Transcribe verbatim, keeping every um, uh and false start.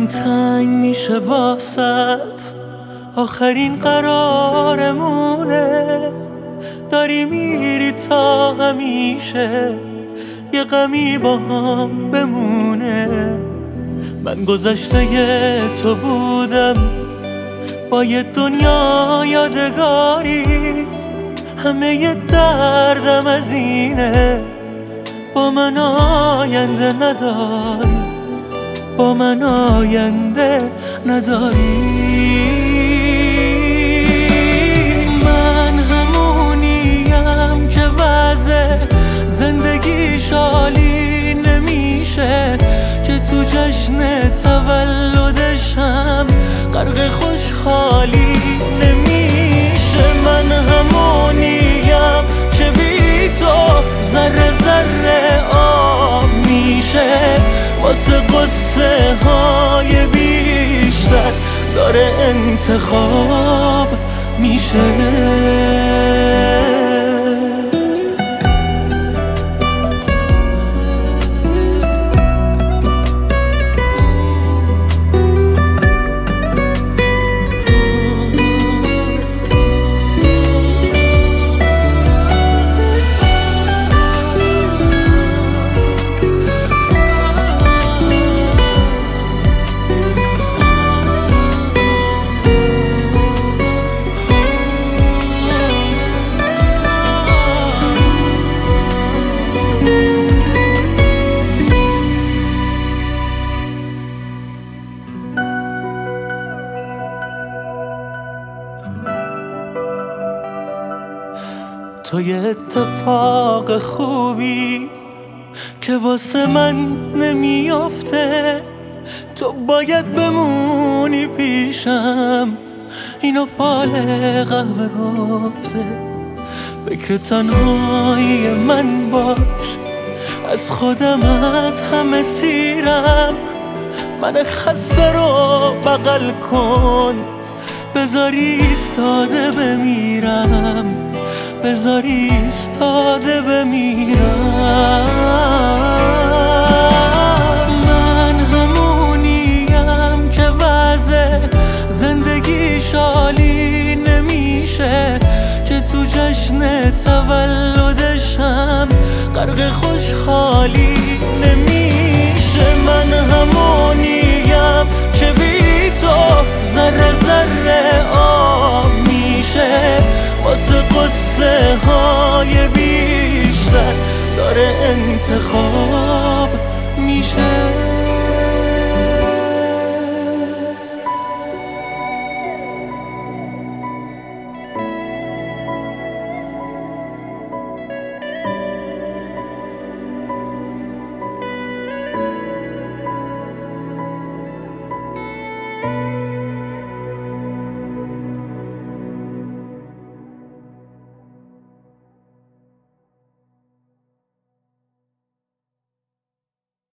تنگ میشه واسط، آخرین قرارمونه. داری میری تا همیشه یه غمی با هم بمونه. من گذشته تو بودم با یه دنیا یادگاری، همه یه دردم از اینه با من آینده نداری، با من آینده نداری. من همونیم که وضع زندگی شالی نمیشه، که تو جشن تولدشم غرق خوشحالی نمیشه. من همونیم که بی تو ذره ذره آب میشه، واسه قصه های بیشتر داره انتخاب میشه. تو یه اتفاق خوبی که واسه من نمیافته، تو باید بمونی پیشم، اینو فال قهوه گفته. فکر تنهایی من باش، از خودم از همه سیرم. من خسته رو بغل کن، بذاری ایستاده بمیرم، بذاری ایستاده بمیرم. من همونیم که وضع زندگی شالی نمیشه، که تو جشن تولدشم غرق خوشحالی نمیشه. من همونیم که بی تو ذره ذره آب میشه، واسه قصه های بیشتر داره انتخاب میشه.